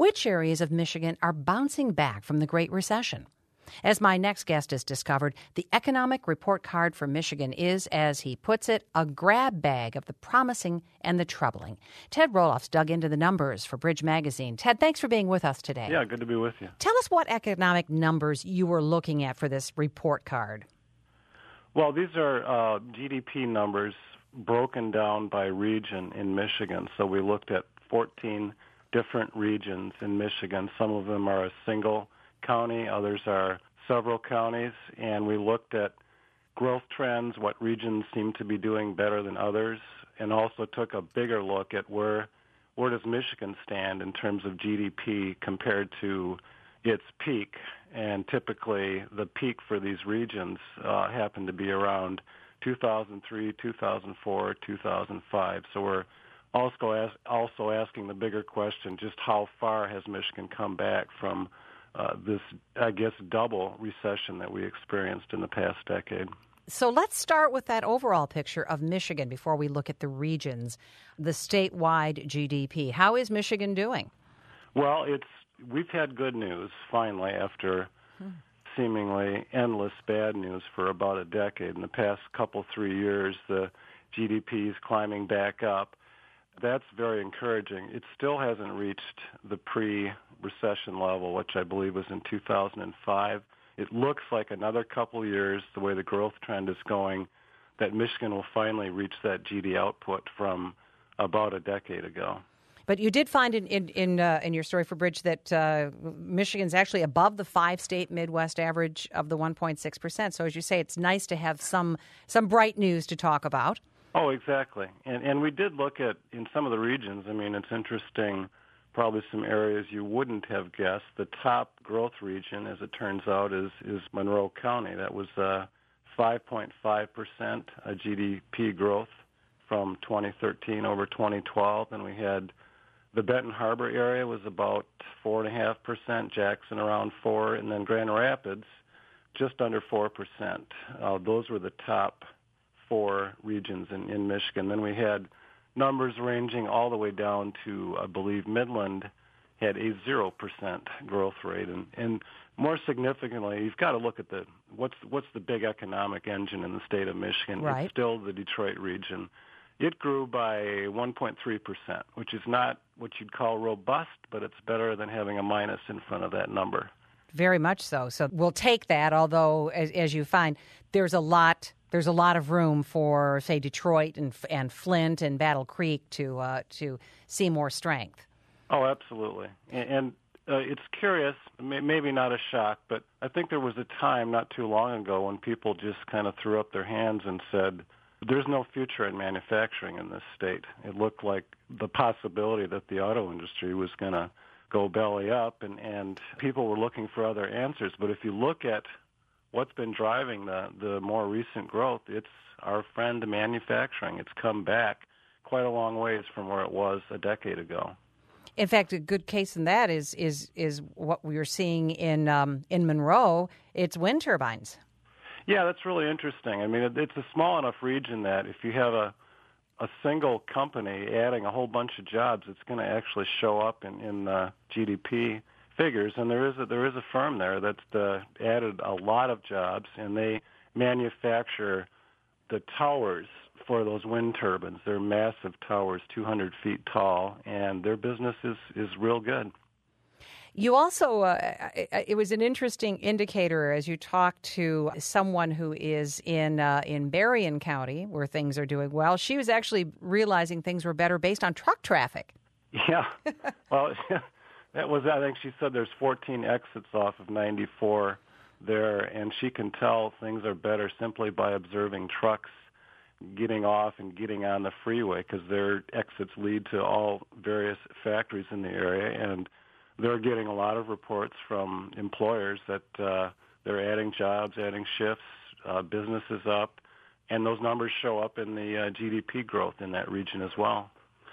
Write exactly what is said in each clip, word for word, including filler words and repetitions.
Which areas of Michigan are bouncing back from the Great Recession? As my next guest has discovered, the economic report card for Michigan is, as he puts it, a grab bag of the promising and the troubling. Ted Roelofs dug into the numbers for Bridge Magazine. Ted, thanks for being with us today. Yeah, good to be with you. Tell us what economic numbers you were looking at for this report card. Well, these are uh, G D P numbers broken down by region in Michigan. So we looked at fourteen different regions in Michigan. Some of them are a single county, others are several counties, and we looked at growth trends, what regions seem to be doing better than others, and also took a bigger look at where where does Michigan stand in terms of G D P compared to its peak. And typically the peak for these regions uh, happened to be around two thousand three, two thousand four, two thousand five. So we're also ask, also asking the bigger question, just how far has Michigan come back from Uh, this, I guess, double recession that we experienced in the past decade. So let's start with that overall picture of Michigan before we look at the regions, the statewide G D P. How is Michigan doing? Well, it's we've had good news, finally, after hmm. seemingly endless bad news for about a decade. In the past couple, three years, the G D P is climbing back up. That's very encouraging. It still hasn't reached the pre-recession level, which I believe was in two thousand five. It looks like another couple years, the way the growth trend is going, that Michigan will finally reach that G D P output from about a decade ago. But you did find in in in, uh, in your story for Bridge that uh, Michigan's actually above the five-state Midwest average of the one point six percent. So as you say, it's nice to have some some bright news to talk about. Oh, exactly. And and we did look at, in some of the regions, I mean, it's interesting, probably some areas you wouldn't have guessed. The top growth region, as it turns out, is, is Monroe County. That was uh, five point five percent uh, G D P growth from twenty thirteen over twenty twelve. And we had the Benton Harbor area was about four point five percent, Jackson around four, and then Grand Rapids just under four percent. Uh, those were the top four regions in, in Michigan. Then we had numbers ranging all the way down to, I believe, Midland had a zero percent growth rate. And, and more significantly, you've got to look at the what's what's the big economic engine in the state of Michigan. Right. It's still the Detroit region. It grew by one point three percent, which is not what you'd call robust, but it's better than having a minus in front of that number. Very much so. So we'll take that, although, as, as you find, there's a lot There's a lot of room for, say, Detroit and and Flint and Battle Creek to uh, to see more strength. Oh, absolutely. And, and uh, it's curious, may, maybe not a shock, but I think there was a time not too long ago when people just kind of threw up their hands and said, there's no future in manufacturing in this state. It looked like the possibility that the auto industry was going to go belly up, and, and people were looking for other answers. But if you look at what's been driving the, the more recent growth, it's our friend manufacturing. It's come back quite a long ways from where it was a decade ago. In fact, a good case in that is is is what we are seeing in um, in Monroe. It's wind turbines. Yeah, that's really interesting. I mean, it, it's a small enough region that if you have a a single company adding a whole bunch of jobs, it's going to actually show up in, in uh, G D P figures, and there is a, there is a firm there that's uh, added a lot of jobs, and they manufacture the towers for those wind turbines. They're massive towers, two hundred feet tall, and their business is, is real good. You also, uh, it was an interesting indicator as you talk to someone who is in uh, in Berrien County, where things are doing well. She was actually realizing things were better based on truck traffic. Yeah, well, that was, I think she said there's fourteen exits off of ninety-four there, and she can tell things are better simply by observing trucks getting off and getting on the freeway, because their exits lead to all various factories in the area, and they're getting a lot of reports from employers that uh, they're adding jobs, adding shifts, uh, business is up, and those numbers show up in the uh, G D P growth in that region as well.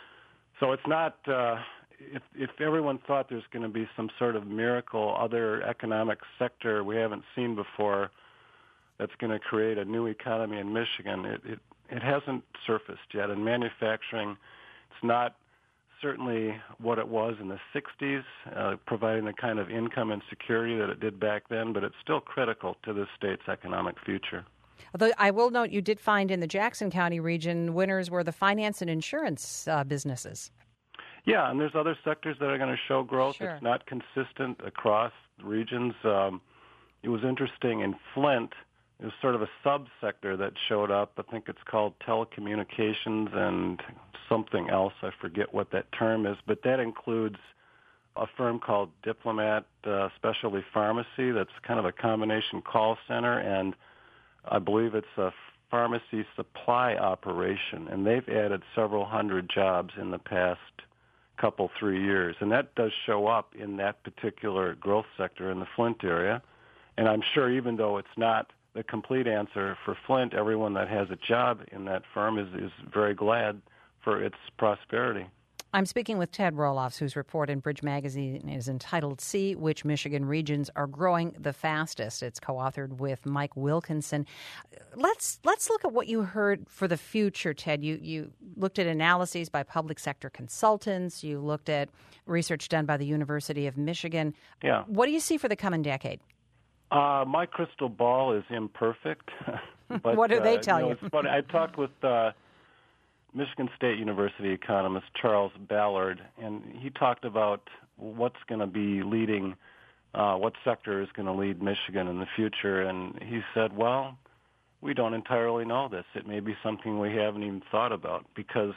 So it's not, uh, if, if everyone thought there's going to be some sort of miracle, other economic sector we haven't seen before that's going to create a new economy in Michigan, it, it, it hasn't surfaced yet. In manufacturing, it's not certainly what it was in the sixties, uh, providing the kind of income and security that it did back then, but it's still critical to this state's economic future. Although I will note you did find in the Jackson County region winners were the finance and insurance uh, businesses. Yeah, and there's other sectors that are going to show growth. Sure. It's not consistent across regions. Um, it was interesting in Flint. It was sort of a subsector that showed up. I think it's called telecommunications and something else. I forget what that term is, but that includes a firm called Diplomat uh, Specialty Pharmacy. That's kind of a combination call center, and I believe it's a pharmacy supply operation, and they've added several hundred jobs in the past couple, three years. And that does show up in that particular growth sector in the Flint area. And I'm sure even though it's not the complete answer for Flint, everyone that has a job in that firm is, is very glad for its prosperity. I'm speaking with Ted Roelofs, whose report in Bridge Magazine is entitled See Which Michigan Regions Are Growing the Fastest. It's co-authored with Mike Wilkinson. Let's let's look at what you heard for the future, Ted. You, you looked at analyses by public sector consultants. You looked at research done by the University of Michigan. Yeah. What do you see for the coming decade? Uh, my crystal ball is imperfect. But, what do they uh, tell you? Know, you? It's funny. I talked with uh, Michigan State University economist Charles Ballard, and he talked about what's going to be leading, uh, what sector is going to lead Michigan in the future. And he said, well, we don't entirely know this. It may be something we haven't even thought about because,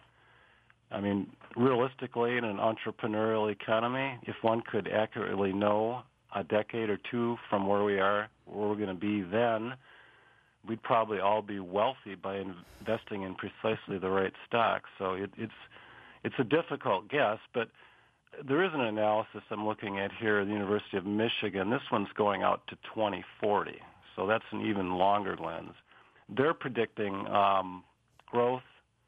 I mean, realistically, in an entrepreneurial economy, if one could accurately know a decade or two from where we are, where we're going to be then, we'd probably all be wealthy by investing in precisely the right stocks. So it, it's it's a difficult guess, but there is an analysis I'm looking at here at the University of Michigan. This one's going out to twenty forty, so that's an even longer lens. They're predicting um, growth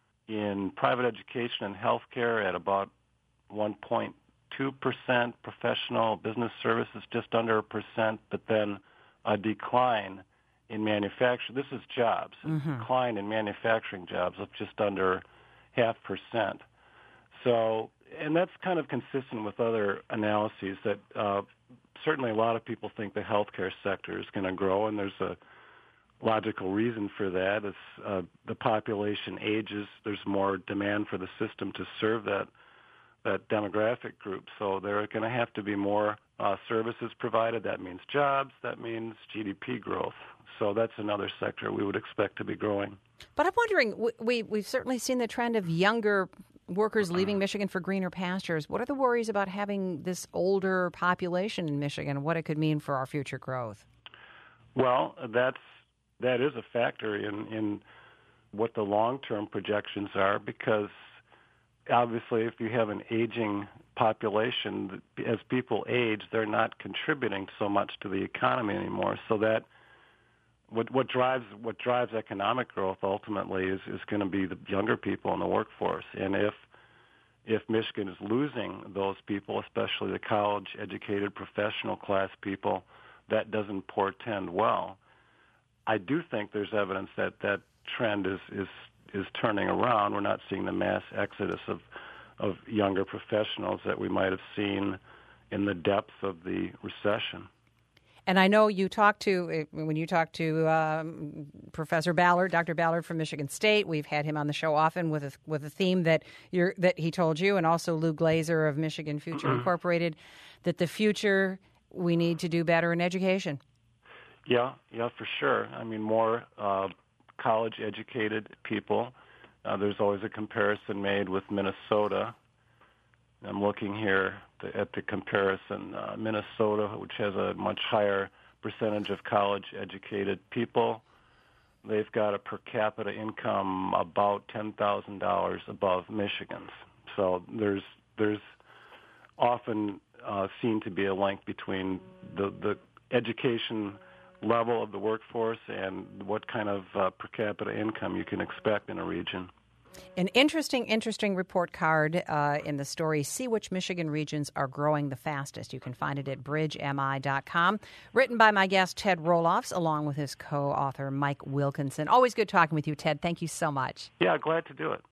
in private education and healthcare at about one point two percent, professional business services just under a percent, but then a decline in manufacturing. This is jobs, mm-hmm. a decline in manufacturing jobs of just under half percent. So, and that's kind of consistent with other analyses that uh, certainly a lot of people think the healthcare sector is going to grow, and there's a logical reason for that. As uh, the population ages, there's more demand for the system to serve that that demographic group. So there are going to have to be more uh, services provided. That means jobs. That means G D P growth. So that's another sector we would expect to be growing. But I'm wondering, we, we've certainly seen the trend of younger workers leaving Michigan for greener pastures. What are the worries about having this older population in Michigan, what it could mean for our future growth? Well, that's that is a factor in, in what the long-term projections are, because obviously if you have an aging population, as people age, they're not contributing so much to the economy anymore. So that what what drives what drives economic growth ultimately is, is going to be the younger people in the workforce. And if if Michigan is losing those people, especially the college-educated professional class people, that doesn't portend well. I do think there's evidence that that trend is is is turning around. We're not seeing the mass exodus of of younger professionals that we might have seen in the depths of the recession. And I know you talked to, when you talked to um, Professor Ballard, Doctor Ballard from Michigan State, we've had him on the show often with a, with a theme that you're, that he told you, and also Lou Glazer of Michigan Future Incorporated, that the future, we need to do better in education. Yeah, yeah, for sure. I mean, more uh, college-educated people. Uh, there's always a comparison made with Minnesota. I'm looking here at the comparison. Uh, Minnesota, which has a much higher percentage of college-educated people, they've got a per capita income about ten thousand dollars above Michigan's. So there's there's often uh, seen to be a link between the, the education level of the workforce and what kind of uh, per capita income you can expect in a region. An interesting, interesting report card uh, in the story, See Which Michigan Regions Are Growing the Fastest. You can find it at bridge m i dot com. Written by my guest, Ted Roelofs, along with his co-author, Mike Wilkinson. Always good talking with you, Ted. Thank you so much. Yeah, glad to do it.